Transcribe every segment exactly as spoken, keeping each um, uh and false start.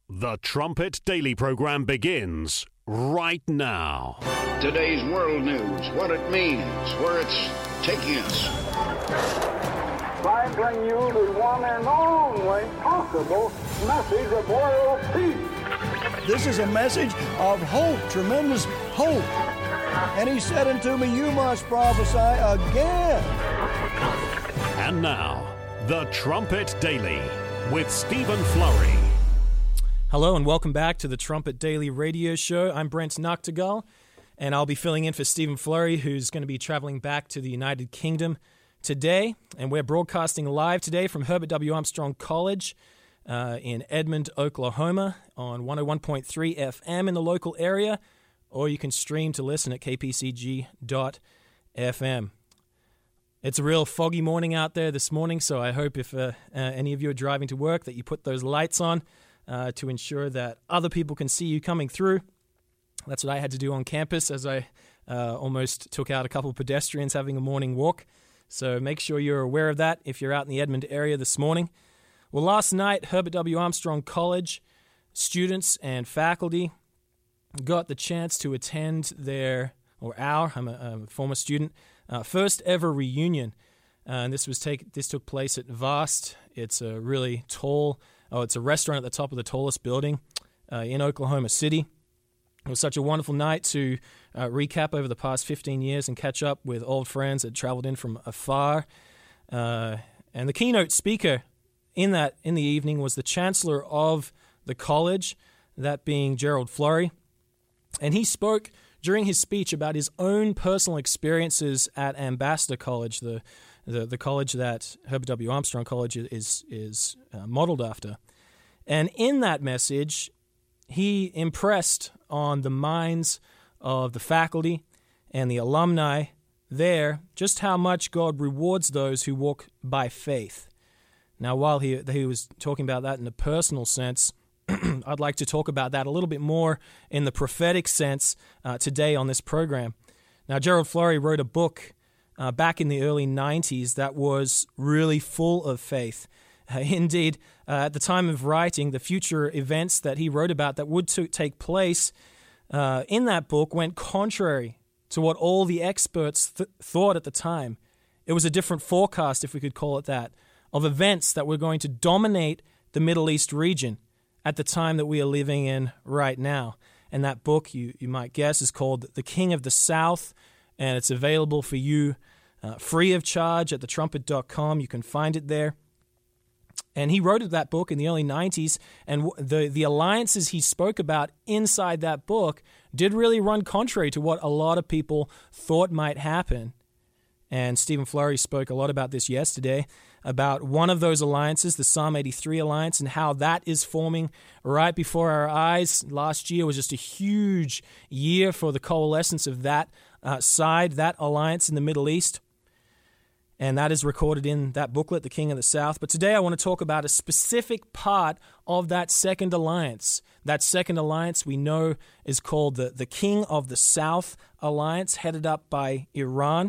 The Trumpet Daily program begins right now. Today's world news, what it means, where it's taking us. I bring you the one and only possible message of world peace. This is a message of hope, tremendous hope. And he said unto me, you must prophesy again. And now, The Trumpet Daily with Stephen Flurry. Hello and welcome back to the Trumpet Daily Radio Show. I'm Brent Noctegal, and I'll be filling in for Stephen Flurry, who's going to be traveling back to the United Kingdom today. And we're broadcasting live today from Herbert W. Armstrong College uh, in Edmond, Oklahoma, on one oh one point three F M in the local area, or you can stream to listen at k p c g dot f m. It's a real foggy morning out there this morning, so I hope if uh, uh, any of you are driving to work that you put those lights on uh, to ensure that other people can see you coming through. That's what I had to do on campus as I uh, almost took out a couple of pedestrians having a morning walk. So make sure you're aware of that if you're out in the Edmond area this morning. Well, last night, Herbert W. Armstrong College students and faculty got the chance to attend their, or our, I'm a, I'm a former student, uh, first ever reunion. Uh, and this was take this took place at Vast. It's a really tall, oh, it's a restaurant at the top of the tallest building uh, in Oklahoma City. It was such a wonderful night to uh, recap over the past fifteen years and catch up with old friends that traveled in from afar. Uh, and the keynote speaker in that in the evening was the chancellor of the college, that being Gerald Flurry. And he spoke during his speech about his own personal experiences at Ambassador College, the the, the college that Herbert W. Armstrong College is, is uh, modeled after. And in that message, he impressed on the minds of the faculty and the alumni there just how much God rewards those who walk by faith. Now, while he he was talking about that in a personal sense, I'd like to talk about that a little bit more in the prophetic sense uh, today on this program. Now, Gerald Flurry wrote a book uh, back in the early nineties that was really full of faith. Uh, indeed, uh, at the time of writing, the future events that he wrote about that would to take place uh, in that book went contrary to what all the experts th- thought at the time. It was a different forecast, if we could call it that, of events that were going to dominate the Middle East region at the time that we are living in right now. And that book, you, you might guess, is called The King of the South, and it's available for you uh, free of charge at the trumpet dot com. You can find it there. And he wrote that book in the early nineties, and the, the alliances he spoke about inside that book did really run contrary to what a lot of people thought might happen. And Stephen Flurry spoke a lot about this yesterday, about one of those alliances, the Psalm eighty-three alliance, and how that is forming right before our eyes. Last year was just a huge year for the coalescence of that uh, side, that alliance in the Middle East. And that is recorded in that booklet, The King of the South. But today I want to talk about a specific part of that second alliance. That second alliance we know is called the, the King of the South alliance, headed up by Iran.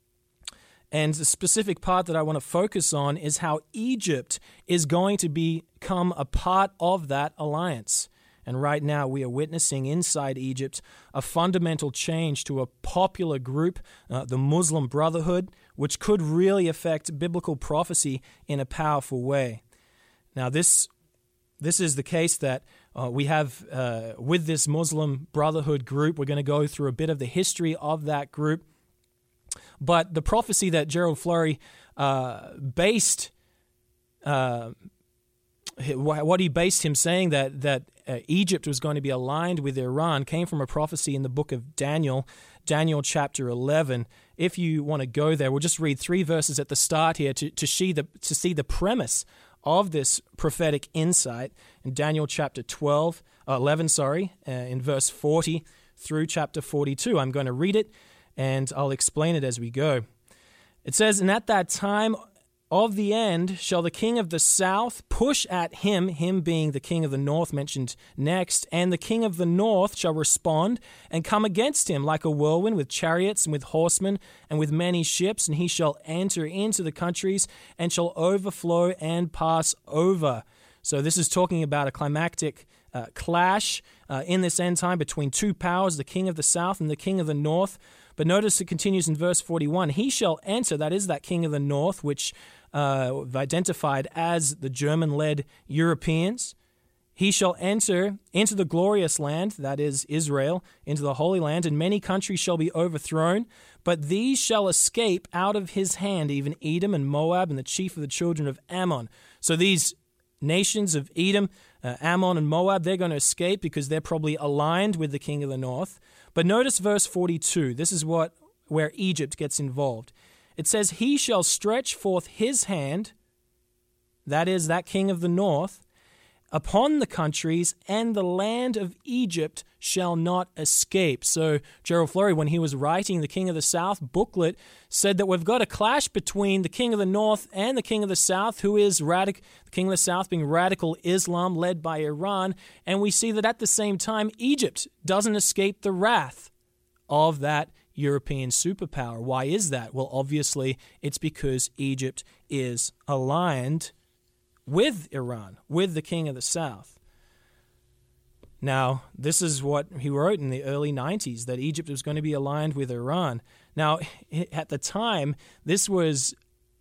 And the specific part that I want to focus on is how Egypt is going to become a part of that alliance. And right now we are witnessing inside Egypt a fundamental change to a popular group, uh, the Muslim Brotherhood, which could really affect biblical prophecy in a powerful way. Now this this is the case that uh, we have uh, with this Muslim Brotherhood group. We're going to go through a bit of the history of that group. But the prophecy that Gerald Flurry uh, based, uh, what he based him saying that that uh, Egypt was going to be aligned with Iran came from a prophecy in the book of Daniel, Daniel chapter eleven. If you want to go there, we'll just read three verses at the start here to, to see the to see the premise of this prophetic insight in Daniel chapter twelve, uh, eleven, sorry, uh, in verse forty through chapter forty-two. I'm going to read it, and I'll explain it as we go. It says, "And at that time of the end shall the king of the south push at him," him being the king of the north mentioned next, "and the king of the north shall respond and come against him like a whirlwind with chariots and with horsemen and with many ships, and he shall enter into the countries and shall overflow and pass over." So this is talking about a climactic uh, clash uh, in this end time between two powers, the king of the south and the king of the north. But notice it continues in verse forty-one. He shall enter, that is that king of the north, which uh, identified as the German-led Europeans. He shall enter into the glorious land, that is Israel, into the Holy Land, and many countries shall be overthrown. But these shall escape out of his hand, even Edom and Moab and the chief of the children of Ammon. So these nations of Edom, uh, Ammon, and Moab, they're going to escape because they're probably aligned with the king of the north. But notice verse forty-two. This is what where Egypt gets involved. It says, he shall stretch forth his hand, that is, that king of the north, upon the countries, and the land of Egypt shall not escape. So Gerald Flurry, when he was writing the King of the South booklet, said that we've got a clash between the King of the North and the King of the South, who is radic- the King of the South being radical Islam led by Iran. And we see that at the same time, Egypt doesn't escape the wrath of that European superpower. Why is that? Well, obviously, it's because Egypt is aligned with Iran, with the king of the south. Now, this is what he wrote in the early nineties, that Egypt was going to be aligned with Iran. Now, at the time, this was,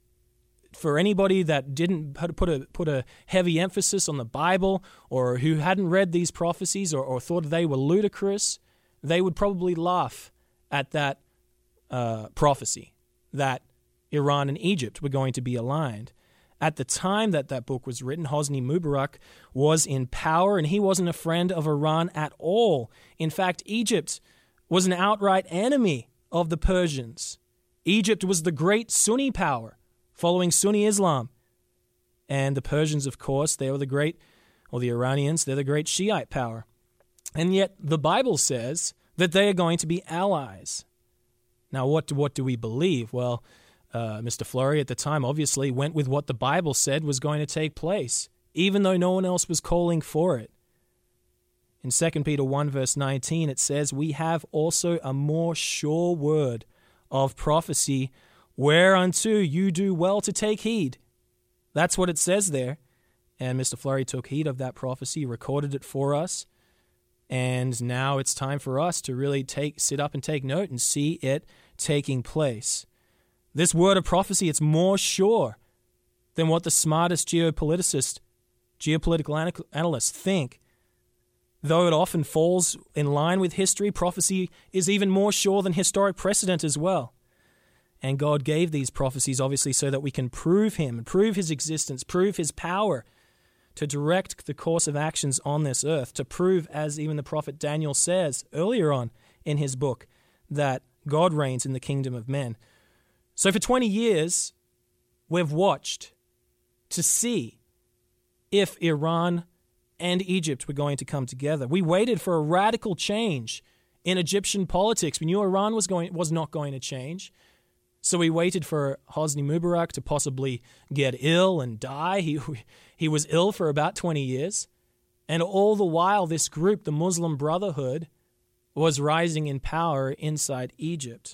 for anybody that didn't put a put a heavy emphasis on the Bible, or who hadn't read these prophecies, or, or thought they were ludicrous, they would probably laugh at that uh, prophecy, that Iran and Egypt were going to be aligned. At the time that that book was written, Hosni Mubarak was in power, and he wasn't a friend of Iran at all. In fact, Egypt was an outright enemy of the Persians. Egypt was the great Sunni power, following Sunni Islam. And the Persians, of course, they were the great, or the Iranians, they're the great Shiite power. And yet the Bible says that they are going to be allies. Now, what do, what do we believe? Well, Uh, Mister Flurry at the time obviously went with what the Bible said was going to take place, even though no one else was calling for it. In Second Peter one, verse nineteen, it says, we have also a more sure word of prophecy, whereunto you do well to take heed. That's what it says there. And Mister Flurry took heed of that prophecy, recorded it for us, and now it's time for us to really take sit up and take note and see it taking place. This word of prophecy, it's more sure than what the smartest geopoliticists, geopolitical analysts think. Though it often falls in line with history, prophecy is even more sure than historic precedent as well. And God gave these prophecies, obviously, so that we can prove him, prove his existence, prove his power to direct the course of actions on this earth, to prove, as even the prophet Daniel says earlier on in his book, that God reigns in the kingdom of men. So for twenty years, we've watched to see if Iran and Egypt were going to come together. We waited for a radical change in Egyptian politics. We knew Iran was going was not going to change. So we waited for Hosni Mubarak to possibly get ill and die. He, he was ill for about twenty years. And all the while, this group, the Muslim Brotherhood, was rising in power inside Egypt.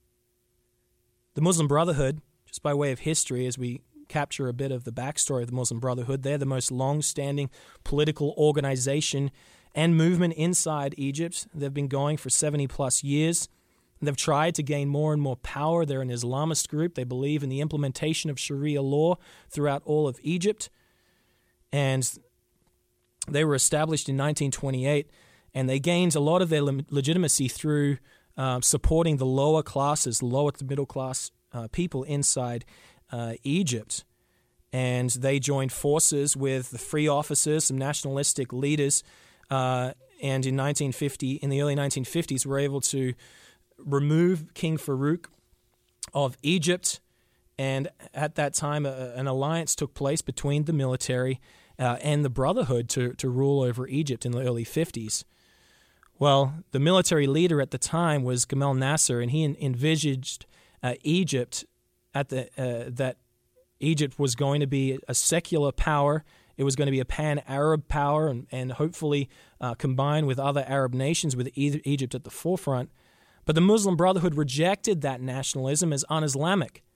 The Muslim Brotherhood, just by way of history, as we capture a bit of the backstory of the Muslim Brotherhood, they're the most long-standing political organization and movement inside Egypt. They've been going for seventy plus years. They've tried to gain more and more power. They're an Islamist group. They believe in the implementation of Sharia law throughout all of Egypt. And they were established in nineteen twenty-eight, and they gained a lot of their legitimacy through Uh, supporting the lower classes, lower to middle class uh, people inside uh, Egypt. And they joined forces with the free officers, some nationalistic leaders, uh, and in nineteen fifty, in the early nineteen fifties, were able to remove King Farouk of Egypt. And at that time, a, an alliance took place between the military uh, and the Brotherhood to, to rule over Egypt in the early fifties. Well, the military leader at the time was Gamal Nasser, and he envisaged uh, Egypt at the uh, that Egypt was going to be a secular power. It was going to be a pan-Arab power, and, and hopefully uh, combine with other Arab nations, with Egypt at the forefront. But the Muslim Brotherhood rejected that nationalism as un-Islamic.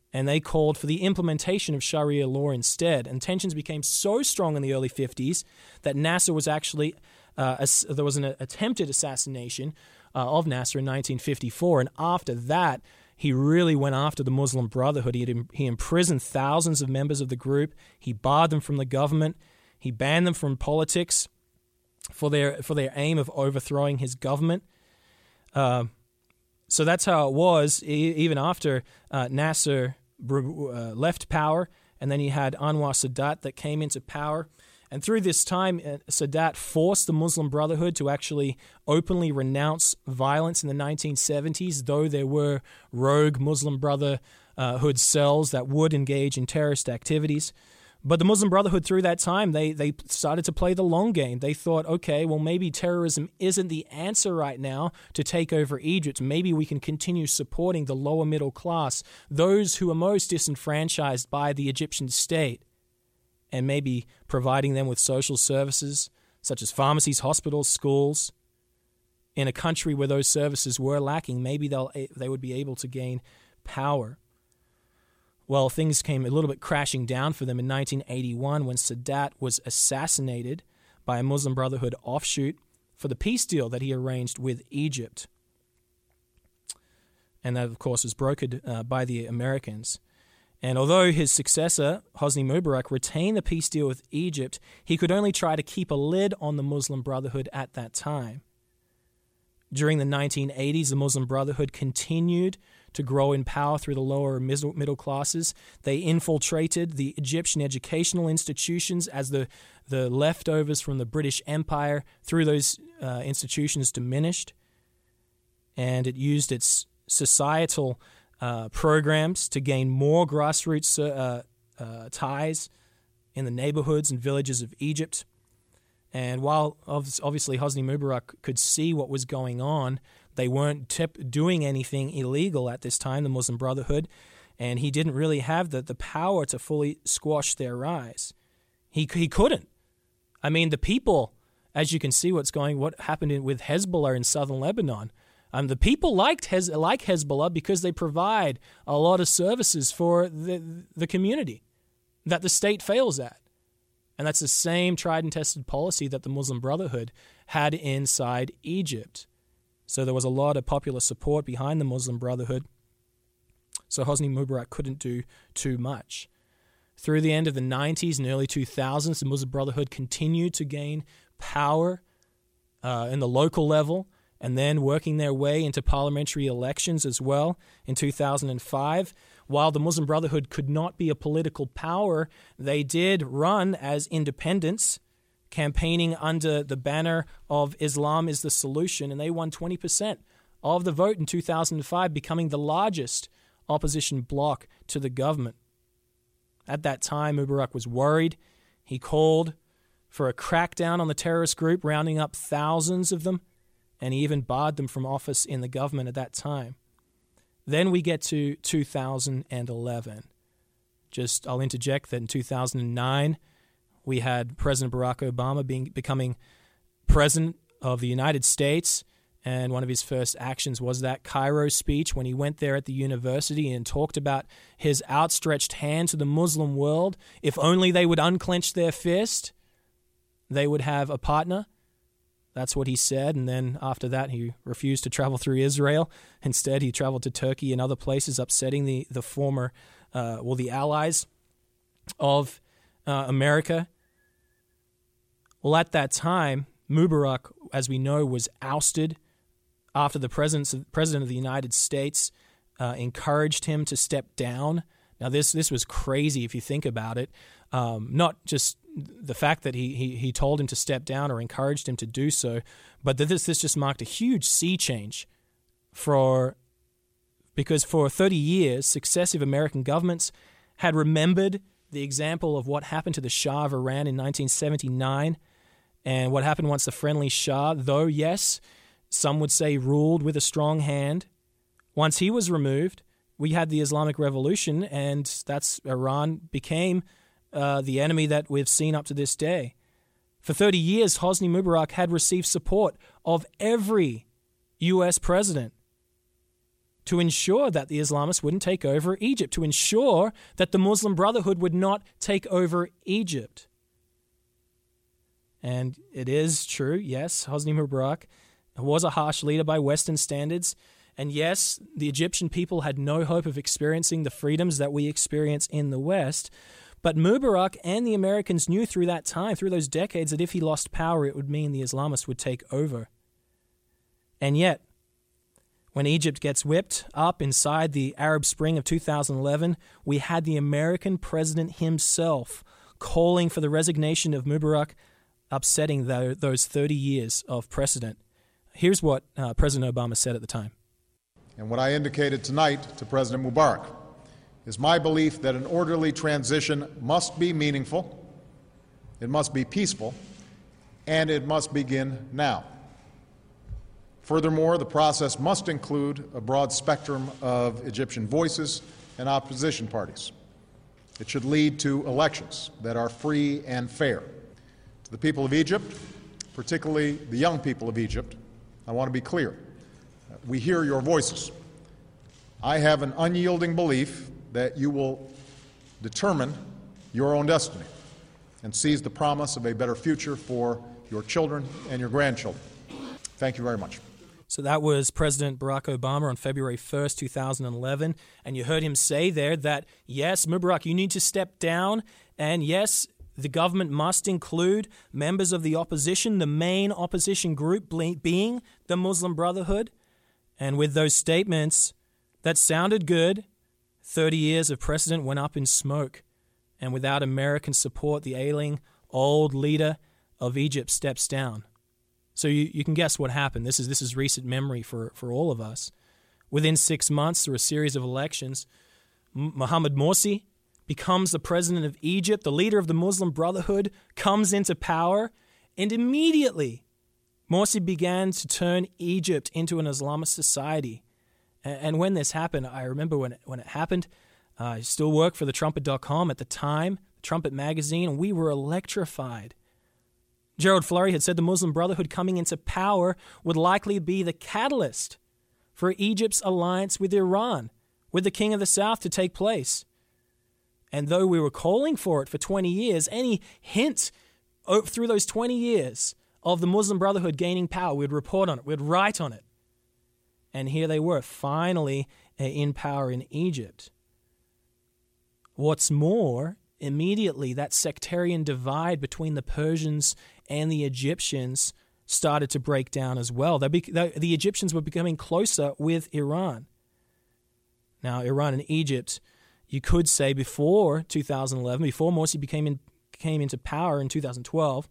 and they called for the implementation of Sharia law instead. And tensions became so strong in the early fifties that Nasser was actually, uh, ass- there was an attempted assassination uh, of Nasser in nineteen fifty-four. And after that, he really went after the Muslim Brotherhood. He, had, he imprisoned thousands of members of the group. He barred them from the government. He banned them from politics for their for their aim of overthrowing his government. Uh, so that's how it was, e- even after uh, Nasser uh, left power, and then you had Anwar Sadat that came into power. And through this time, uh, Sadat forced the Muslim Brotherhood to actually openly renounce violence in the nineteen seventies, though there were rogue Muslim Brotherhood cells that would engage in terrorist activities. But the Muslim Brotherhood, through that time, they they started to play the long game. They thought, okay, well, maybe terrorism isn't the answer right now to take over Egypt. Maybe we can continue supporting the lower middle class, those who are most disenfranchised by the Egyptian state, and maybe providing them with social services such as pharmacies, hospitals, schools. In a country where those services were lacking, maybe they'll they would be able to gain power. Well, things came a little bit crashing down for them in nineteen eighty-one when Sadat was assassinated by a Muslim Brotherhood offshoot for the peace deal that he arranged with Egypt. And that, of course, was brokered uh, by the Americans. And although his successor, Hosni Mubarak, retained the peace deal with Egypt, he could only try to keep a lid on the Muslim Brotherhood at that time. During the nineteen eighties, the Muslim Brotherhood continued to grow in power through the lower middle classes. They infiltrated the Egyptian educational institutions as the, the leftovers from the British Empire through those uh, institutions diminished. And it used its societal uh, programs to gain more grassroots uh, uh, ties in the neighborhoods and villages of Egypt. And while obviously Hosni Mubarak could see what was going on, they weren't tip- doing anything illegal at this time, the Muslim Brotherhood, and he didn't really have the, the power to fully squash their rise. He he couldn't. I mean, the people, as you can see what's going, what happened in, with Hezbollah in southern Lebanon, um, the people liked Hez, like Hezbollah because they provide a lot of services for the the community that the state fails at. And that's the same tried and tested policy that the Muslim Brotherhood had inside Egypt. So there was a lot of popular support behind the Muslim Brotherhood. So Hosni Mubarak couldn't do too much. Through the end of the nineties and early two thousands, the Muslim Brotherhood continued to gain power uh, in the local level, and then working their way into parliamentary elections as well in two thousand five. While the Muslim Brotherhood could not be a political power, they did run as independents, campaigning under the banner of Islam is the solution, and they won twenty percent of the vote in two thousand five, becoming the largest opposition bloc to the government. At that time, Mubarak was worried. He called for a crackdown on the terrorist group, rounding up thousands of them, and he even barred them from office in the government at that time. Then we get to two thousand eleven. Just, I'll interject that in two thousand nine, we had President Barack Obama being becoming president of the United States, and one of his first actions was that Cairo speech when he went there at the university and talked about his outstretched hand to the Muslim world. If only they would unclench their fist, they would have a partner. That's what he said, and then after that he refused to travel through Israel. Instead, he traveled to Turkey and other places, upsetting the, the former, uh, well, the allies of uh, America. Well, at that time, Mubarak, as we know, was ousted after the president of the United States uh, encouraged him to step down. Now, this this was crazy if you think about it. Um, not just the fact that he, he he told him to step down or encouraged him to do so, but that this this just marked a huge sea change for because for thirty years, successive American governments had remembered the example of what happened to the Shah of Iran in nineteen seventy-nine and what happened once the friendly Shah, though, yes, some would say ruled with a strong hand. Once he was removed, we had the Islamic Revolution, and that's Iran became uh, the enemy that we've seen up to this day. For thirty years, Hosni Mubarak had received support of every U S president to ensure that the Islamists wouldn't take over Egypt, to ensure that the Muslim Brotherhood would not take over Egypt. And it is true, yes, Hosni Mubarak was a harsh leader by Western standards. And yes, the Egyptian people had no hope of experiencing the freedoms that we experience in the West. But Mubarak and the Americans knew through that time, through those decades, that if he lost power, it would mean the Islamists would take over. And yet, when Egypt gets whipped up inside the Arab Spring of two thousand eleven, we had the American president himself calling for the resignation of Mubarak, upsetting the, those thirty years of precedent. Here's what uh, President Obama said at the time. And what I indicated tonight to President Mubarak is my belief that an orderly transition must be meaningful, it must be peaceful, and it must begin now. Furthermore, the process must include a broad spectrum of Egyptian voices and opposition parties. It should lead to elections that are free and fair. To the people of Egypt, particularly the young people of Egypt, I want to be clear. We hear your voices. I have an unyielding belief that you will determine your own destiny and seize the promise of a better future for your children and your grandchildren. Thank you very much. So that was President Barack Obama on February first, two thousand eleven. And you heard him say there that, yes, Mubarak, you need to step down. And yes, the government must include members of the opposition, the main opposition group being the Muslim Brotherhood. And with those statements that sounded good, thirty years of precedent went up in smoke. And without American support, the ailing old leader of Egypt steps down. So you, you can guess what happened. This is this is recent memory for, for all of us. Within six months, through a series of elections, M- Mohamed Morsi becomes the president of Egypt. The leader of the Muslim Brotherhood comes into power, and immediately Morsi began to turn Egypt into an Islamist society. And, and when this happened, I remember when it, when it happened, uh, I still worked for the trumpet dot com at the time, Trumpet magazine, and we were electrified. Gerald Flurry had said the Muslim Brotherhood coming into power would likely be the catalyst for Egypt's alliance with Iran, with the King of the South, to take place. And though we were calling for it for twenty years, any hint through those twenty years of the Muslim Brotherhood gaining power, we'd report on it, we'd write on it. And here they were, finally in power in Egypt. What's more, immediately that sectarian divide between the Persians and the Egyptians started to break down as well. They be, the, the Egyptians were becoming closer with Iran. Now, Iran and Egypt, you could say before two thousand eleven, before Morsi became in, came into power in two thousand twelve,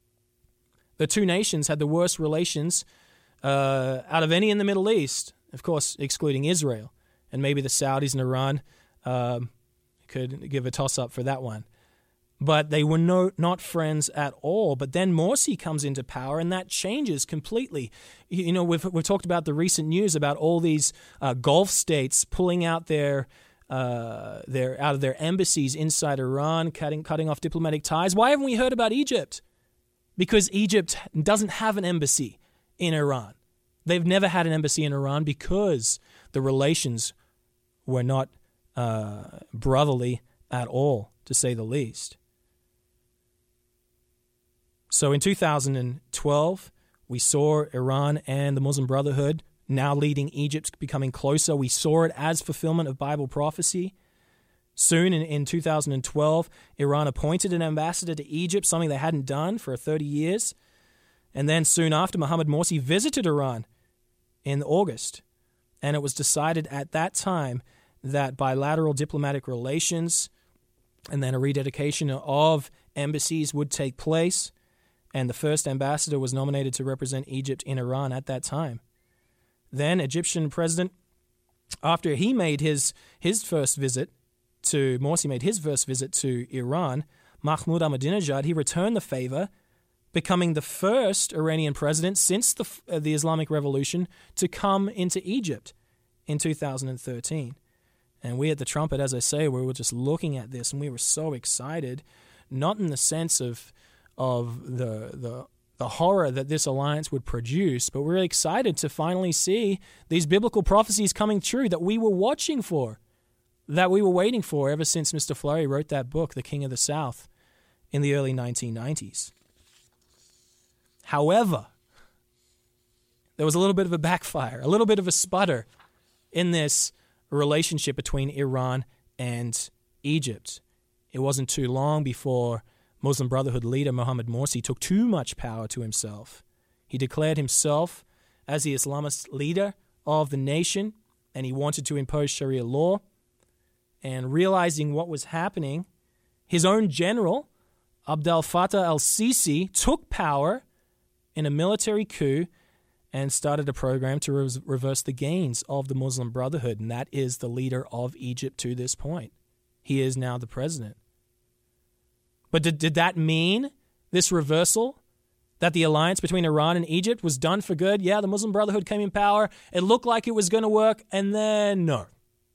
the two nations had the worst relations uh, out of any in the Middle East, of course, excluding Israel. And maybe the Saudis and Iran um, could give a toss-up for that one. But they were no, not friends at all. But then Morsi comes into power, and that changes completely. You, you know, we've we've talked about the recent news about all these uh, Gulf states pulling out their uh, their out of their embassies inside Iran, cutting cutting off diplomatic ties. Why haven't we heard about Egypt? Because Egypt doesn't have an embassy in Iran. They've never had an embassy in Iran because the relations were not uh, brotherly at all, to say the least. So in two thousand twelve, we saw Iran and the Muslim Brotherhood now leading Egypt becoming closer. We saw it as fulfillment of Bible prophecy. Soon in, in two thousand twelve, Iran appointed an ambassador to Egypt, something they hadn't done for thirty years. And then soon after, Mohamed Morsi visited Iran in August. And it was decided at that time that bilateral diplomatic relations and then a rededication of embassies would take place. And the first ambassador was nominated to represent Egypt in Iran at that time. Then Egyptian president, after he made his his first visit to, Morsi made his first visit to Iran, Mahmoud Ahmadinejad, he returned the favor, becoming the first Iranian president since the uh, the Islamic Revolution to come into Egypt in two thousand thirteen. And we at the Trumpet, as I say, we were just looking at this and we were so excited, not in the sense of of the the the horror that this alliance would produce, but we're really excited to finally see these biblical prophecies coming true that we were watching for, that we were waiting for ever since Mister Fleury wrote that book, The King of the South, in the early nineteen nineties. However, there was a little bit of a backfire, a little bit of a sputter in this relationship between Iran and Egypt. It wasn't too long before Muslim Brotherhood leader Mohammad Morsi took too much power to himself. He declared himself as the Islamist leader of the nation, and he wanted to impose Sharia law. And realizing what was happening, his own general, Abdel Fattah al-Sisi, took power in a military coup and started a program to re- reverse the gains of the Muslim Brotherhood, and that is the leader of Egypt to this point. He is now the president. But did, did that mean, this reversal, that the alliance between Iran and Egypt was done for good? Yeah, the Muslim Brotherhood came in power, it looked like it was going to work, and then no.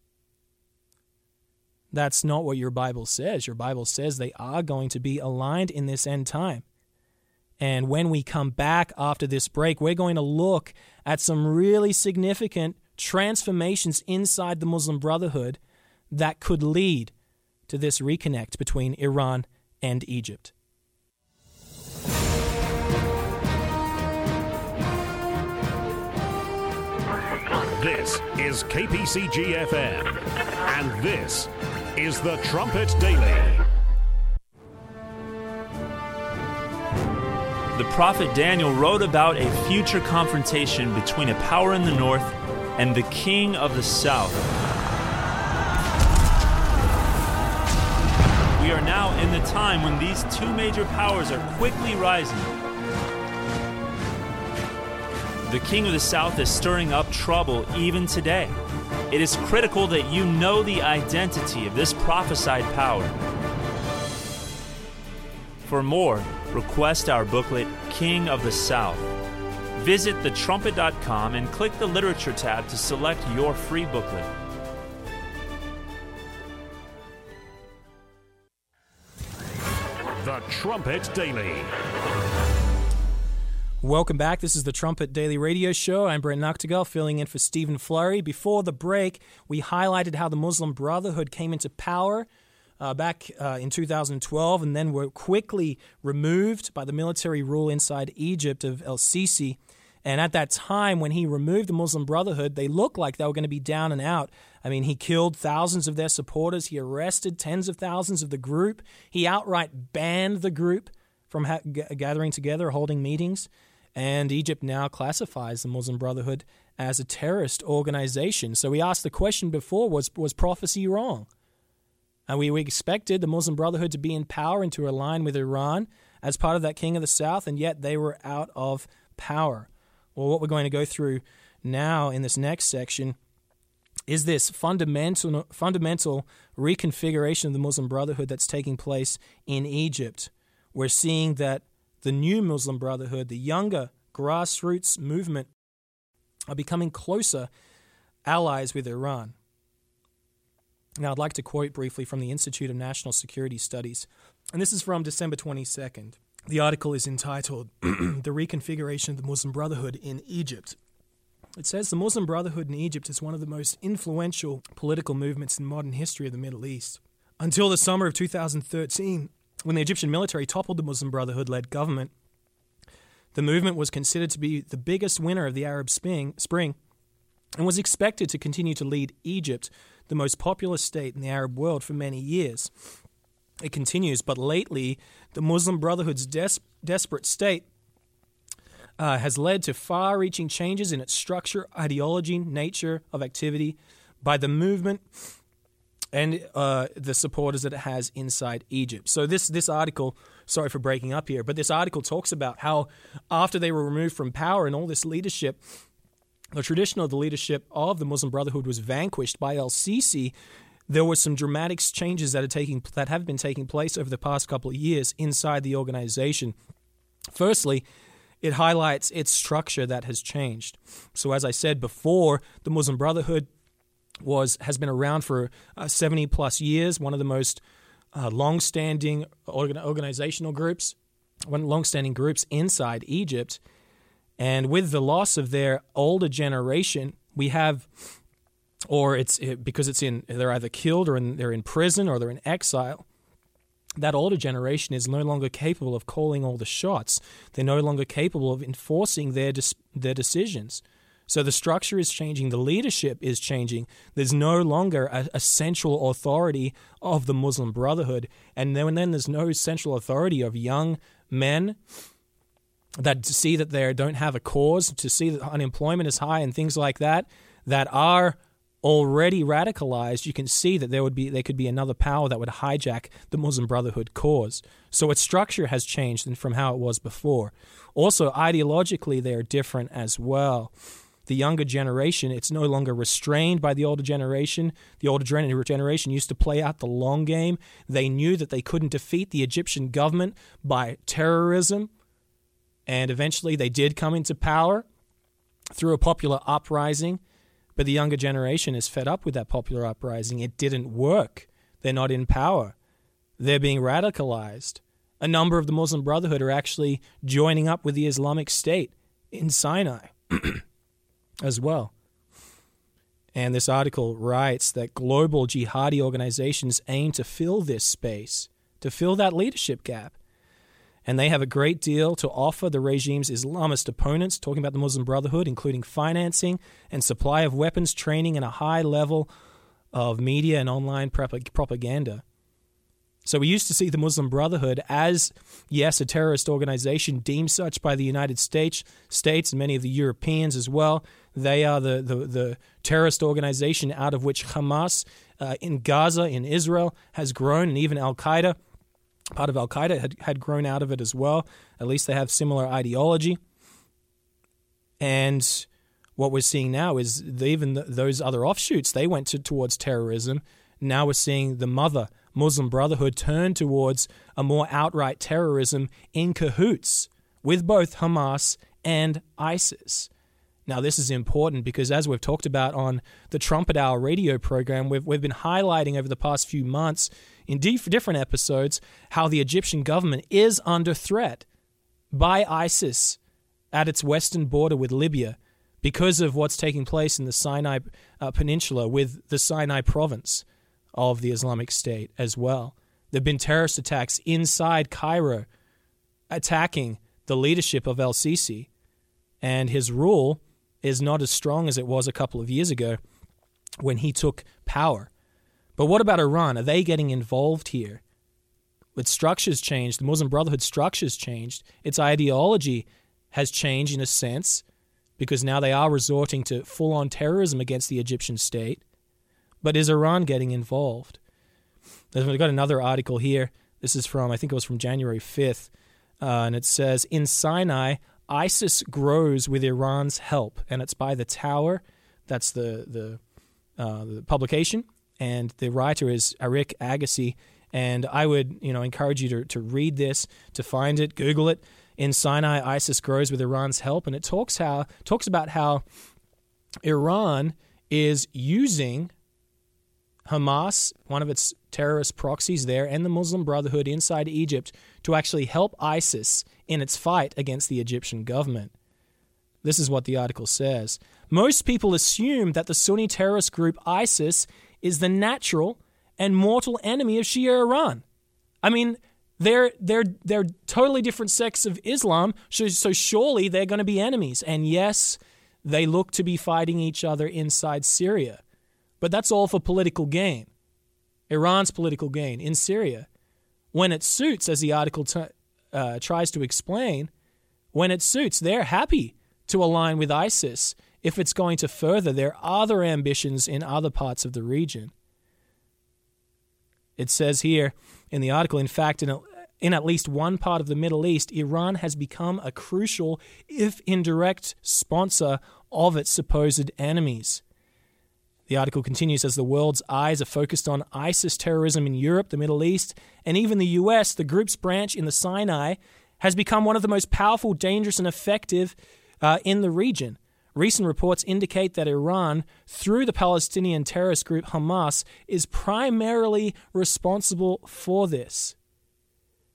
That's not what your Bible says. Your Bible says they are going to be aligned in this end time. And when we come back after this break, we're going to look at some really significant transformations inside the Muslim Brotherhood that could lead to this reconnect between Iran and Egypt. This is K P C G F M, and this is the Trumpet Daily. The prophet Daniel wrote about a future confrontation between a power in the north and the king of the south. We are now in the time when these two major powers are quickly rising. The king of the south is stirring up trouble even today. It is critical that you know the identity of this prophesied power. For more, request our booklet, King of the South. Visit the trumpet dot com and click the Literature tab to select your free booklet. The Trumpet Daily. Welcome back. This is the Trumpet Daily Radio Show. I'm Brent Noctegal, filling in for Stephen Fleury. Before the break, we highlighted how the Muslim Brotherhood came into power uh, back uh, in two thousand twelve and then were quickly removed by the military rule inside Egypt of el-Sisi. And at that time, when he removed the Muslim Brotherhood, they looked like they were going to be down and out. I mean, he killed thousands of their supporters. He arrested tens of thousands of the group. He outright banned the group from ha- g- gathering together, holding meetings. And Egypt now classifies the Muslim Brotherhood as a terrorist organization. So we asked the question before, was was prophecy wrong? And we, we expected the Muslim Brotherhood to be in power and to align with Iran as part of that King of the South, and yet they were out of power. Well, what we're going to go through now in this next section is this fundamental fundamental reconfiguration of the Muslim Brotherhood that's taking place in Egypt. We're seeing that the new Muslim Brotherhood, the younger grassroots movement, are becoming closer allies with Iran. Now, I'd like to quote briefly from the Institute of National Security Studies, and this is from December twenty-second. The article is entitled, The Reconfiguration of the Muslim Brotherhood in Egypt. It says, the Muslim Brotherhood in Egypt is one of the most influential political movements in modern history of the Middle East. Until the summer of two thousand thirteen, when the Egyptian military toppled the Muslim Brotherhood-led government, the movement was considered to be the biggest winner of the Arab Spring, spring and was expected to continue to lead Egypt, the most populous state in the Arab world, for many years. It continues, but lately, the Muslim Brotherhood's des- desperate state uh, has led to far-reaching changes in its structure, ideology, nature of activity by the movement and uh, the supporters that it has inside Egypt. So this this article, sorry for breaking up here, but this article talks about how after they were removed from power and all this leadership, the tradition of the leadership of the Muslim Brotherhood was vanquished by el-Sisi. There were some dramatic changes that are taking that have been taking place over the past couple of years inside the organization. Firstly, it highlights its structure that has changed. So as I said before, the Muslim Brotherhood was has been around for uh, seventy plus years, one of the most uh, long-standing organ- organizational groups one long-standing groups inside Egypt. And with the loss of their older generation, we have, or it's because it's in, they're either killed or in, they're in prison or they're in exile. That older generation is no longer capable of calling all the shots. They're no longer capable of enforcing their dis- their decisions. So the structure is changing. The leadership is changing. There's no longer a, a central authority of the Muslim Brotherhood. And then, and then there's no central authority of young men that see that they don't have a cause, to see that unemployment is high and things like that, that are already radicalized. You can see that there would be there could be another power that would hijack the Muslim Brotherhood cause. So its structure has changed from how it was before. Also, ideologically, they are different as well. The younger generation, it's no longer restrained by the older generation. The older generation used to play out the long game. They knew that they couldn't defeat the Egyptian government by terrorism, and eventually they did come into power through a popular uprising. But the younger generation is fed up with that popular uprising. It didn't work. They're not in power. They're being radicalized. A number of the Muslim Brotherhood are actually joining up with the Islamic State in Sinai as well. And this article writes that global jihadi organizations aim to fill this space, to fill that leadership gap. And they have a great deal to offer the regime's Islamist opponents, talking about the Muslim Brotherhood, including financing and supply of weapons, training, and a high level of media and online propaganda. So we used to see the Muslim Brotherhood as, yes, a terrorist organization, deemed such by the United States, States and many of the Europeans as well. They are the, the, the terrorist organization out of which Hamas uh, in Gaza, in Israel, has grown, and even Al-Qaeda, part of Al-Qaeda had, had grown out of it as well. At least they have similar ideology. And what we're seeing now is the, even the, those other offshoots, they went to, towards terrorism. Now we're seeing the mother Muslim Brotherhood turn towards a more outright terrorism in cahoots with both Hamas and ISIS. Now, this is important because, as we've talked about on the Trumpet Hour radio program, we've, we've been highlighting over the past few months in different episodes how the Egyptian government is under threat by ISIS at its western border with Libya because of what's taking place in the Sinai uh, Peninsula with the Sinai province of the Islamic State as well. There have been terrorist attacks inside Cairo attacking the leadership of El-Sisi, and his rule is not as strong as it was a couple of years ago when he took power. But what about Iran? Are they getting involved here? Its structures changed. The Muslim Brotherhood structures changed. Its ideology has changed in a sense because now they are resorting to full-on terrorism against the Egyptian state. But is Iran getting involved? We've got another article here. This is from, I think it was from January fifth, uh, and it says, in Sinai, ISIS grows with Iran's help, and it's by The Tower. That's the the, uh, the publication, and the writer is Arik Agassi. And I would, you know, encourage you to, to read this, to find it, Google it. In Sinai, ISIS grows with Iran's help, and it talks how talks about how Iran is using Hamas, one of its terrorist proxies there, and the Muslim Brotherhood inside Egypt to actually help ISIS in its fight against the Egyptian government. This is what the article says. Most people assume that the Sunni terrorist group ISIS is the natural and mortal enemy of Shia Iran. I mean, they're they're they're totally different sects of Islam, so, so surely they're going to be enemies. And yes, they look to be fighting each other inside Syria. But that's all for political gain. Iran's political gain in Syria. When it suits, as the article t- uh, tries to explain, when it suits, they're happy to align with ISIS if it's going to further their other ambitions in other parts of the region. It says here in the article, in fact, in, a, in at least one part of the Middle East, Iran has become a crucial, if indirect, sponsor of its supposed enemies. The article continues, as the world's eyes are focused on ISIS terrorism in Europe, the Middle East, and even the U S, the group's branch in the Sinai has become one of the most powerful, dangerous, and effective uh, in the region. Recent reports indicate that Iran, through the Palestinian terrorist group Hamas, is primarily responsible for this.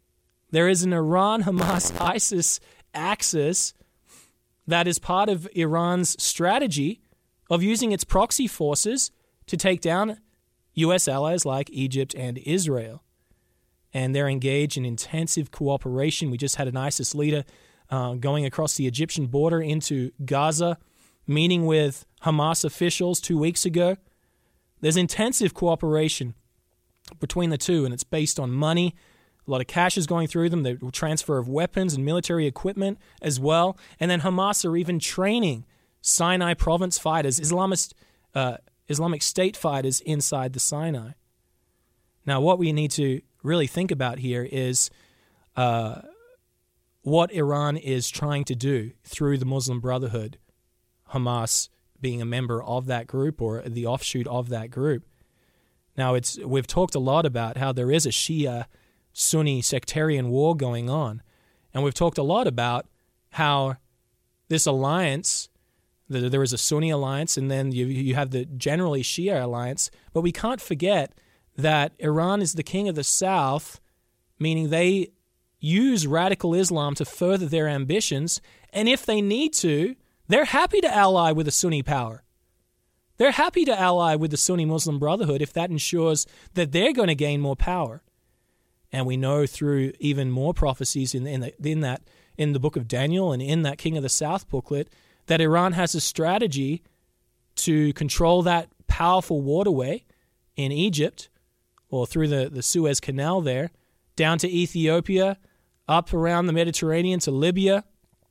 There is an Iran-Hamas-ISIS axis that is part of Iran's strategy of using its proxy forces to take down U S allies like Egypt and Israel. And they're engaged in intensive cooperation. We just had an ISIS leader uh, going across the Egyptian border into Gaza, meeting with Hamas officials two weeks ago. There's intensive cooperation between the two, and it's based on money. A lot of cash is going through them. The transfer of weapons and military equipment as well. And then Hamas are even training Sinai province fighters, Islamist, uh, Islamic State fighters inside the Sinai. Now, what we need to really think about here is uh, what Iran is trying to do through the Muslim Brotherhood, Hamas being a member of that group or the offshoot of that group. Now, it's we've talked a lot about how there is a Shia-Sunni sectarian war going on, and we've talked a lot about how this alliance, the, there is a Sunni alliance, and then you you have the generally Shia alliance, but we can't forget that Iran is the king of the South, meaning they use radical Islam to further their ambitions, and if they need to, they're happy to ally with a Sunni power. They're happy to ally with the Sunni Muslim Brotherhood if that ensures that they're going to gain more power. And we know through even more prophecies in, in, the, in that in the book of Daniel and in that King of the South booklet that Iran has a strategy to control that powerful waterway in Egypt or through the, the Suez Canal there, down to Ethiopia, up around the Mediterranean to Libya.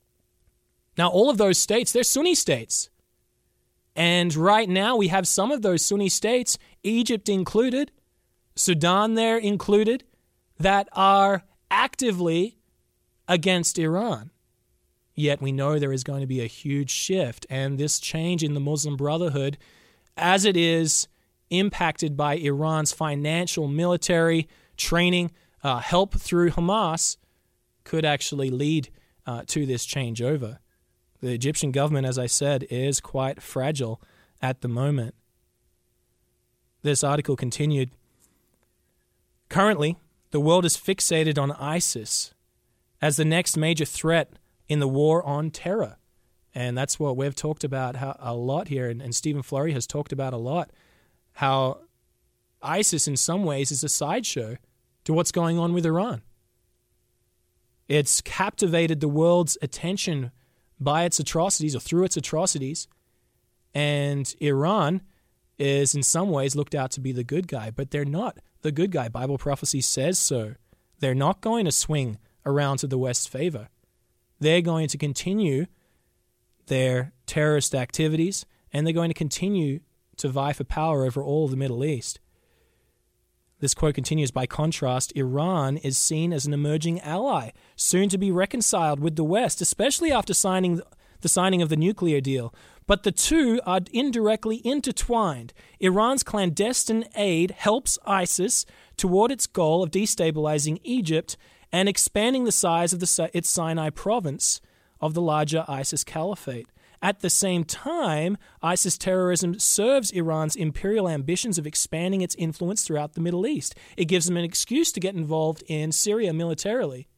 Now, all of those states, they're Sunni states. And right now we have some of those Sunni states, Egypt included, Sudan there included, that are actively against Iran. Yet we know there is going to be a huge shift, and this change in the Muslim Brotherhood, as it is impacted by Iran's financial, military training, uh, help through Hamas, could actually lead uh, to this changeover. The Egyptian government, as I said, is quite fragile at the moment. This article continued. Currently, the world is fixated on ISIS as the next major threat in the war on terror. And that's what we've talked about how, a lot here, and, and Stephen Flurry has talked about a lot, how ISIS in some ways is a sideshow to what's going on with Iran. It's captivated the world's attention by its atrocities or through its atrocities, and Iran is in some ways looked out to be the good guy, but they're not the good guy. Bible prophecy says so. They're not going to swing around to the West's favor. They're going to continue their terrorist activities, and they're going to continue to vie for power over all of the Middle East. This quote continues, by contrast, Iran is seen as an emerging ally, soon to be reconciled with the West, especially after signing the signing of the nuclear deal. But the two are indirectly intertwined. Iran's clandestine aid helps ISIS toward its goal of destabilizing Egypt and expanding the size of the, its Sinai province of the larger ISIS caliphate. At the same time, ISIS terrorism serves Iran's imperial ambitions of expanding its influence throughout the Middle East. It gives them an excuse to get involved in Syria militarily.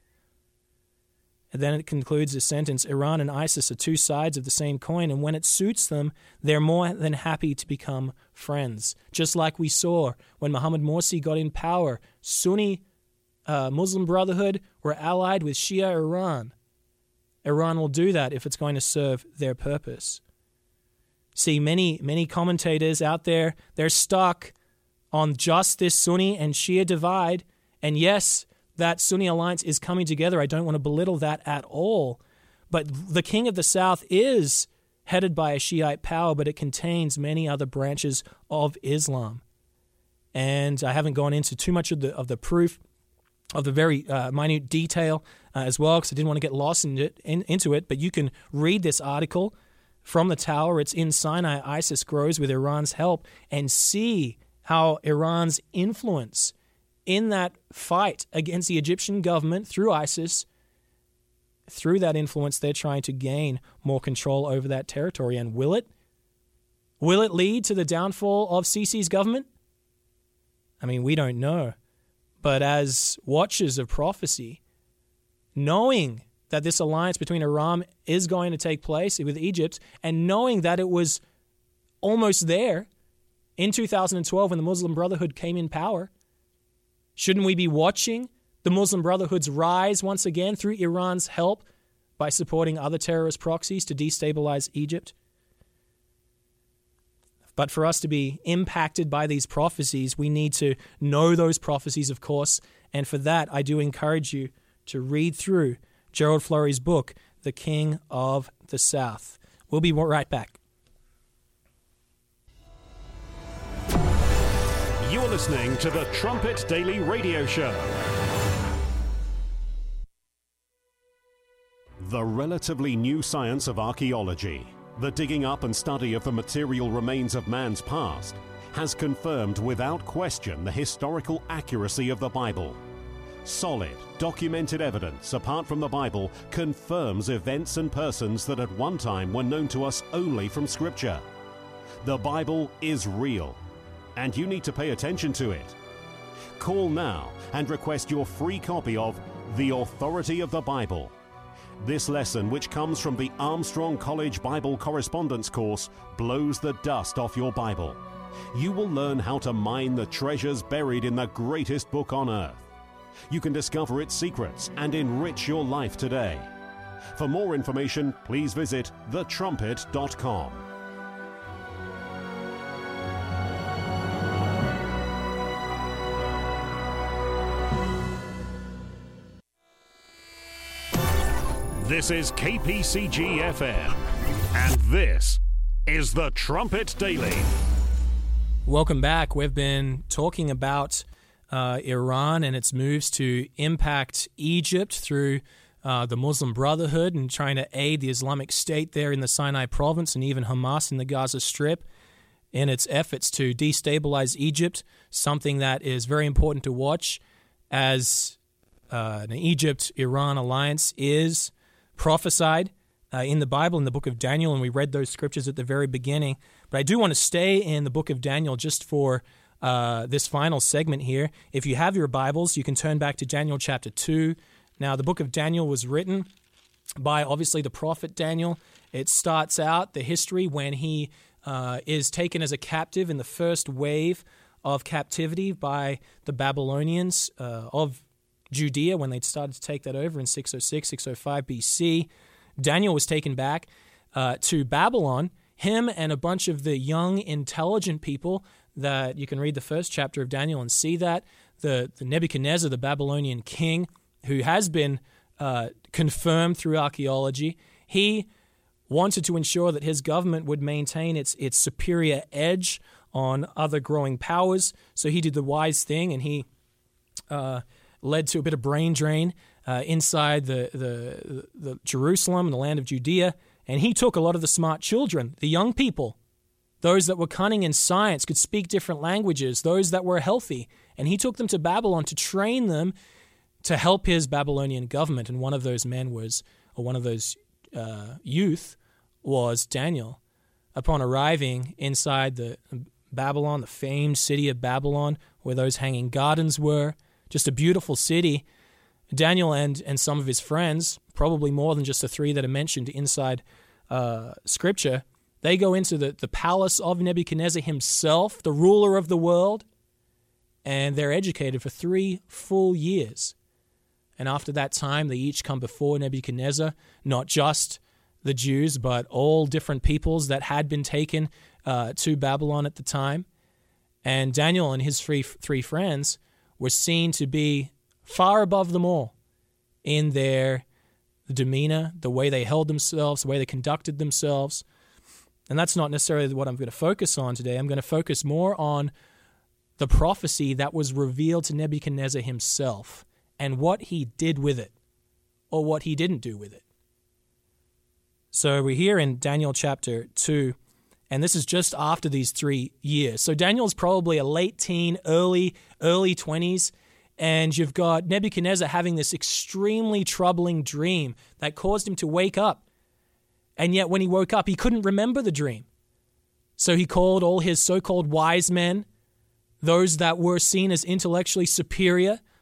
And then it concludes the sentence, Iran and ISIS are two sides of the same coin, and when it suits them, they're more than happy to become friends. Just like we saw when Mohammed Morsi got in power, Sunni uh, Muslim Brotherhood were allied with Shia Iran. Iran will do that if it's going to serve their purpose. See, many, many commentators out there, they're stuck on just this Sunni and Shia divide. And yes, that Sunni alliance is coming together. I don't want to belittle that at all. But the King of the South is headed by a Shiite power, but it contains many other branches of Islam. And I haven't gone into too much of the of the proof of the very uh, minute detail uh, as well, because I didn't want to get lost in it, in, into it. But you can read this article from the Tower. It's in Sinai. ISIS grows with Iran's help, and see how Iran's influence in that fight against the Egyptian government through ISIS, through that influence, they're trying to gain more control over that territory. And will it? Will it lead to the downfall of Sisi's government? I mean, we don't know. But as watchers of prophecy, knowing that this alliance between Iran is going to take place with Egypt, and knowing that it was almost there in two thousand twelve when the Muslim Brotherhood came in power, shouldn't we be watching the Muslim Brotherhood's rise once again through Iran's help by supporting other terrorist proxies to destabilize Egypt? But for us to be impacted by these prophecies, we need to know those prophecies, of course. And for that, I do encourage you to read through Gerald Flurry's book, The King of the South. We'll be right back. You're listening to the Trumpet Daily Radio Show. The relatively new science of archaeology, the digging up and study of the material remains of man's past, has confirmed without question the historical accuracy of the Bible. Solid, documented evidence, apart from the Bible, confirms events and persons that at one time were known to us only from Scripture. The Bible is real, and you need to pay attention to it. Call now and request your free copy of The Authority of the Bible. This lesson, which comes from the Armstrong College Bible Correspondence Course, blows the dust off your Bible. You will learn how to mine the treasures buried in the greatest book on earth. You can discover its secrets and enrich your life today. For more information, please visit the trumpet dot com. This is K P C G F M, and this is the Trumpet Daily. Welcome back. We've been talking about uh, Iran and its moves to impact Egypt through uh, the Muslim Brotherhood and trying to aid the Islamic State there in the Sinai province, and even Hamas in the Gaza Strip in its efforts to destabilize Egypt, something that is very important to watch as uh, an Egypt-Iran alliance is prophesied uh, in the Bible, in the book of Daniel, and we read those scriptures at the very beginning. But I do want to stay in the book of Daniel just for uh, this final segment here. If you have your Bibles, you can turn back to Daniel chapter two. Now, the book of Daniel was written by, obviously, the prophet Daniel. It starts out the history when he uh, is taken as a captive in the first wave of captivity by the Babylonians uh, of Judea, when they started to take that over in six oh six, six oh five B C. Daniel was taken back uh, to Babylon. Him and a bunch of the young, intelligent people that you can read the first chapter of Daniel and see that. The, the Nebuchadnezzar, the Babylonian king, who has been uh, confirmed through archaeology, he wanted to ensure that his government would maintain its, its superior edge on other growing powers. So he did the wise thing, and he Uh, led to a bit of brain drain uh, inside the, the, the Jerusalem and the land of Judea. And he took a lot of the smart children, the young people, those that were cunning in science, could speak different languages, those that were healthy. And he took them to Babylon to train them to help his Babylonian government. And one of those men was, or one of those uh, youth was Daniel. Upon arriving inside the Babylon, the famed city of Babylon, where those hanging gardens were, just a beautiful city, Daniel and, and some of his friends, probably more than just the three that are mentioned inside uh, Scripture, they go into the, the palace of Nebuchadnezzar himself, the ruler of the world, and they're educated for three full years. And after that time, they each come before Nebuchadnezzar, not just the Jews, but all different peoples that had been taken uh, to Babylon at the time. And Daniel and his three, three friends were seen to be far above them all in their demeanor, the way they held themselves, the way they conducted themselves. And that's not necessarily what I'm going to focus on today. I'm going to focus more on the prophecy that was revealed to Nebuchadnezzar himself and what he did with it, or what he didn't do with it. So we're here in Daniel chapter two, and this is just after these three years. So Daniel's probably a late teen, early, early twenties, and you've got Nebuchadnezzar having this extremely troubling dream that caused him to wake up. And yet when he woke up, he couldn't remember the dream. So he called all his so-called wise men, those that were seen as intellectually superior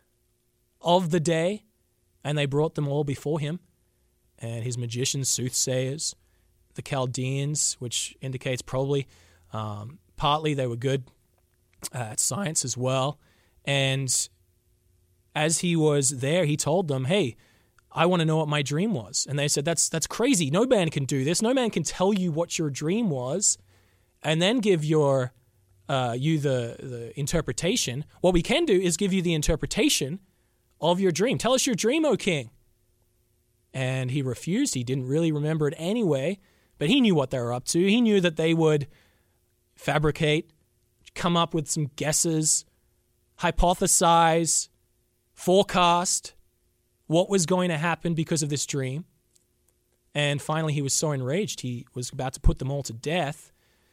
of the day, and they brought them all before him. And his magicians, soothsayers, the Chaldeans, which indicates probably um, partly they were good uh, at science as well. And as he was there, he told them, hey, I want to know what my dream was. And they said, that's that's crazy. No man can do this. No man can tell you what your dream was and then give your uh, you the, the interpretation. What we can do is give you the interpretation of your dream. Tell us your dream, O king. And he refused. He didn't really remember it anyway, but he knew what they were up to. He knew that they would fabricate, come up with some guesses, hypothesize, forecast what was going to happen because of this dream. And finally, he was so enraged, he was about to put them all to death.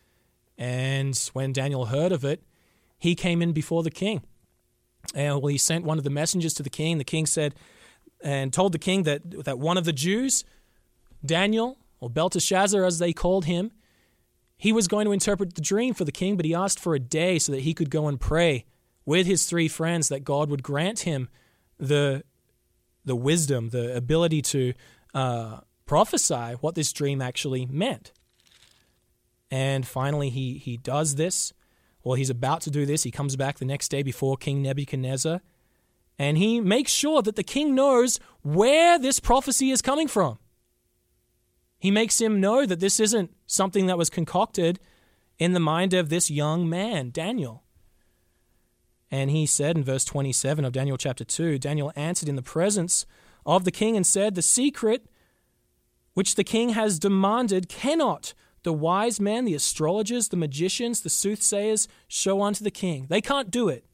And when Daniel heard of it, he came in before the king. And well, he sent one of the messengers to the king. The king said, and told the king that, that one of the Jews, Daniel, or Belteshazzar as they called him, he was going to interpret the dream for the king, but he asked for a day so that he could go and pray with his three friends that God would grant him the, the wisdom, the ability to uh, prophesy what this dream actually meant. And finally, he he does this. Well, he's about to do this. He comes back the next day before King Nebuchadnezzar, and he makes sure that the king knows where this prophecy is coming from. He makes him know that this isn't something that was concocted in the mind of this young man, Daniel. And he said in verse twenty-seven of Daniel chapter two, Daniel answered in the presence of the king and said, the secret which the king has demanded cannot the wise men, the astrologers, the magicians, the soothsayers show unto the king. They can't do it.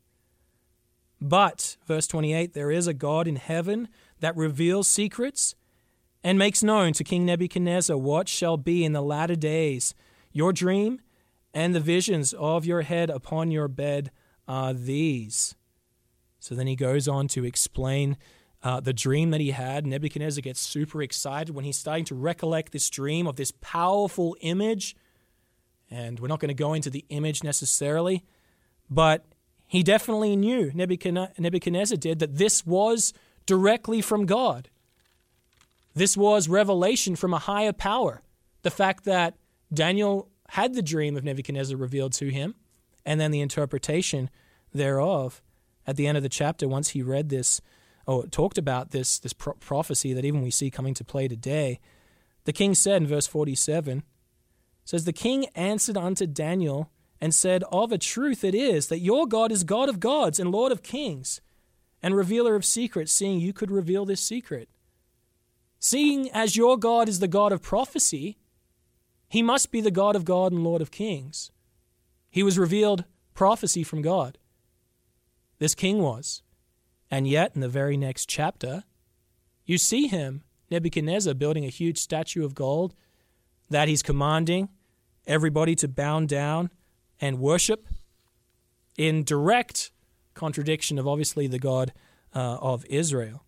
But, verse twenty-eight, there is a God in heaven that reveals secrets and makes known to King Nebuchadnezzar what shall be in the latter days. Your dream and the visions of your head upon your bed are these. So then he goes on to explain uh, the dream that he had. Nebuchadnezzar gets super excited when he's starting to recollect this dream of this powerful image. And we're not going to go into the image necessarily, but he definitely knew, Nebuchadnezzar did, that this was directly from God. This was revelation from a higher power. The fact that Daniel had the dream of Nebuchadnezzar revealed to him, and then the interpretation thereof. At the end of the chapter, once he read this, or talked about this, this pro- prophecy that even we see coming to play today, the king said in verse forty-seven, says, the king answered unto Daniel and said, of a truth it is that your God is God of gods and Lord of kings and revealer of secrets, seeing you could reveal this secret. Seeing as your God is the God of prophecy, he must be the God of God and Lord of kings. He was revealed prophecy from God. This king was. And yet, in the very next chapter, you see him, Nebuchadnezzar, building a huge statue of gold that he's commanding everybody to bow down and worship, in direct contradiction of obviously the God uh, of Israel.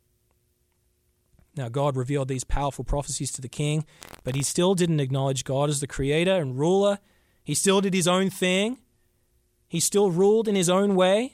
Now, God revealed these powerful prophecies to the king, but he still didn't acknowledge God as the creator and ruler. He still did his own thing. He still ruled in his own way.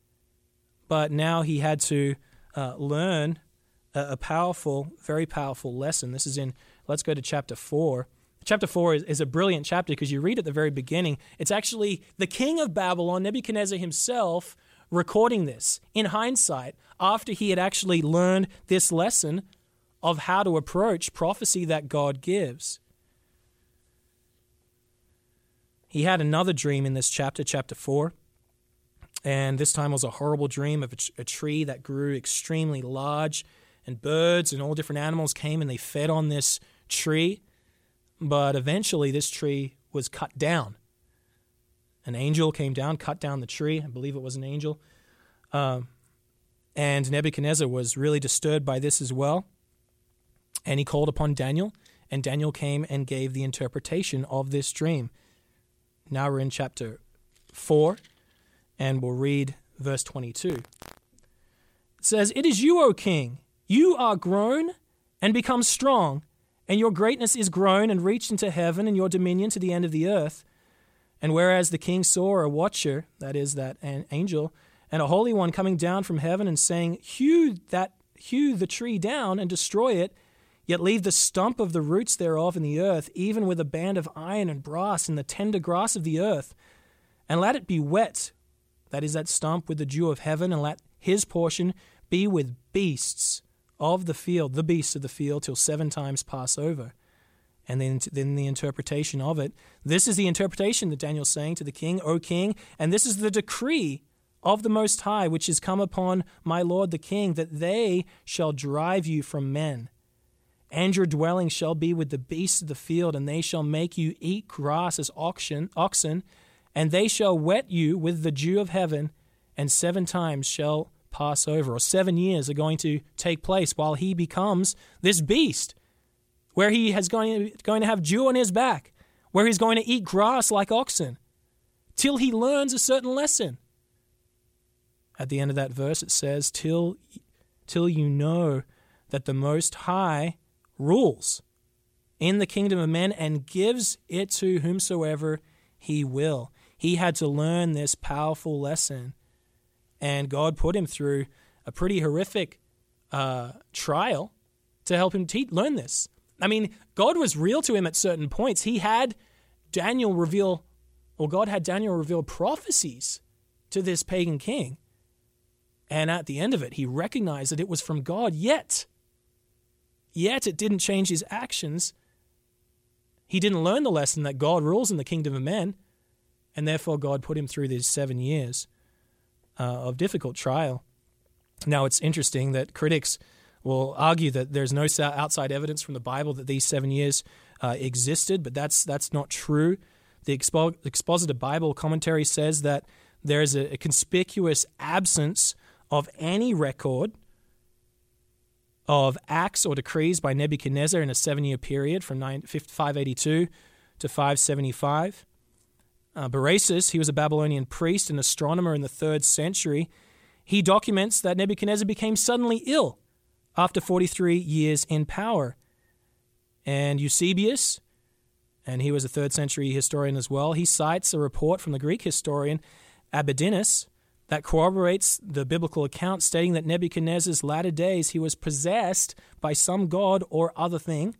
But now he had to uh, learn a, a powerful, very powerful lesson. This is in, let's go to chapter four. Chapter four is, is a brilliant chapter because you read at the very beginning, it's actually the king of Babylon, Nebuchadnezzar himself, recording this in hindsight after he had actually learned this lesson of how to approach prophecy that God gives. He had another dream in this chapter, chapter four, and this time was a horrible dream of a, a tree that grew extremely large, and birds and all different animals came and they fed on this tree. But eventually this tree was cut down. An angel came down, cut down the tree. I believe it was an angel. Um, and Nebuchadnezzar was really disturbed by this as well. And he called upon Daniel, and Daniel came and gave the interpretation of this dream. Now we're in chapter four, and we'll read verse twenty-two. It says, it is you, O king. You are grown and become strong, and your greatness is grown and reached into heaven, and your dominion to the end of the earth. And whereas the king saw a watcher, that is, that an angel, and a holy one coming down from heaven and saying, hew that hew the tree down and destroy it, yet leave the stump of the roots thereof in the earth, even with a band of iron and brass in the tender grass of the earth, and let it be wet, that is that stump, with the dew of heaven, and let his portion be with beasts of the field, the beasts of the field, till seven times pass over. And then, then the interpretation of it. This is the interpretation that Daniel's saying to the king, O king, and this is the decree of the Most High, which is come upon my lord the king, that they shall drive you from men. And your dwelling shall be with the beasts of the field, and they shall make you eat grass as oxen, oxen, and they shall wet you with the dew of heaven, and seven times shall pass over, or seven years are going to take place while he becomes this beast, where he is going, going to have dew on his back, where he's going to eat grass like oxen, till he learns a certain lesson. At the end of that verse it says, till, till you know that the Most High rules in the kingdom of men and gives it to whomsoever he will. He had to learn this powerful lesson, and God put him through a pretty horrific uh, trial to help him te- learn this. I mean, God was real to him at certain points. He had Daniel reveal, or God had Daniel reveal prophecies to this pagan king. And at the end of it, he recognized that it was from God, yet, yet it didn't change his actions. He didn't learn the lesson that God rules in the kingdom of men, and therefore God put him through these seven years uh, of difficult trial. Now, it's interesting that critics will argue that there's no outside evidence from the Bible that these seven years uh, existed, but that's that's not true. The Expo- Expositor Bible Commentary says that there is a, a conspicuous absence of any record of acts or decrees by Nebuchadnezzar in a seven-year period from five eighty-two to five seventy-five. Uh, Bereshit, he was a Babylonian priest and astronomer in the third century. He documents that Nebuchadnezzar became suddenly ill after forty-three years in power. And Eusebius, and he was a third century historian as well, he cites a report from the Greek historian Abydinus that corroborates the biblical account, stating that Nebuchadnezzar's latter days he was possessed by some god or other thing.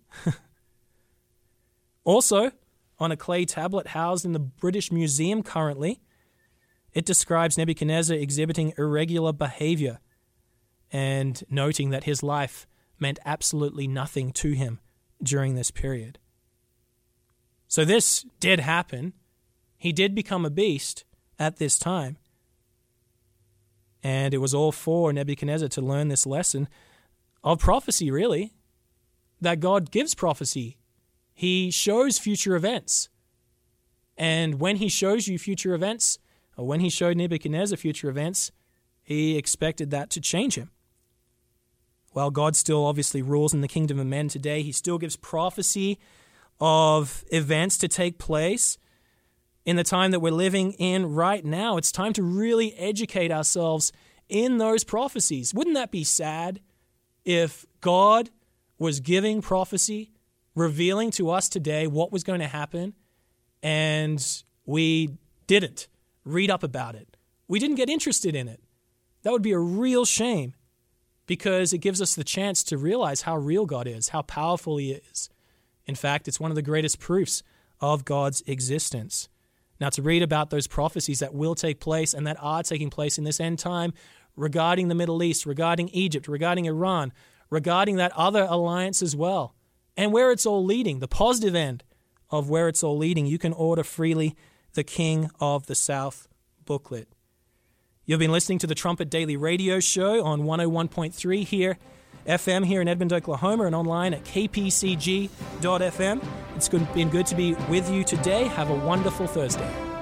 Also, on a clay tablet housed in the British Museum currently, it describes Nebuchadnezzar exhibiting irregular behavior and noting that his life meant absolutely nothing to him during this period. So this did happen. He did become a beast at this time. And it was all for Nebuchadnezzar to learn this lesson of prophecy, really, that God gives prophecy. He shows future events. And when he shows you future events, or when he showed Nebuchadnezzar future events, he expected that to change him. While God still obviously rules in the kingdom of men today, he still gives prophecy of events to take place in the time that we're living in right now. It's time to really educate ourselves in those prophecies. Wouldn't that be sad if God was giving prophecy, revealing to us today what was going to happen, and we didn't read up about it? We didn't get interested in it. That would be a real shame, because it gives us the chance to realize how real God is, how powerful he is. In fact, it's one of the greatest proofs of God's existence. Now, to read about those prophecies that will take place and that are taking place in this end time regarding the Middle East, regarding Egypt, regarding Iran, regarding that other alliance as well, and where it's all leading, the positive end of where it's all leading, you can order freely the King of the South booklet. You've been listening to the Trumpet Daily Radio Show on one oh one point three here, F M here in Edmond, Oklahoma, and online at k p c g dot f m. It's been good to be with you today. Have a wonderful Thursday.